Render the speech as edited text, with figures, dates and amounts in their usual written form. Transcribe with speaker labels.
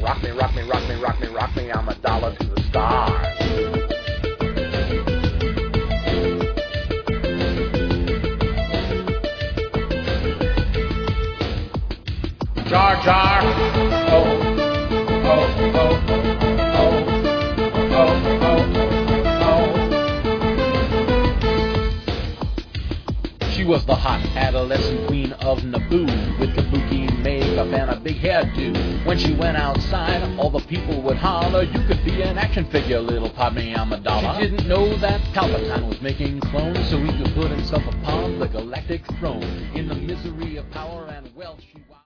Speaker 1: Rock me, rock me, rock me, rock me, rock me, I'm a dollar to the stars. Jar Jar, oh, oh, oh, oh, oh, oh, oh. She was the hot adolescent queen of Naboo, with kabuki makeup and a big hairdo. When she went outside, all the people would holler, "You could be an action figure, little Padme Amidala." She didn't know that Palpatine was making clones so he could put himself upon the galactic throne. In the misery of power and wealth, she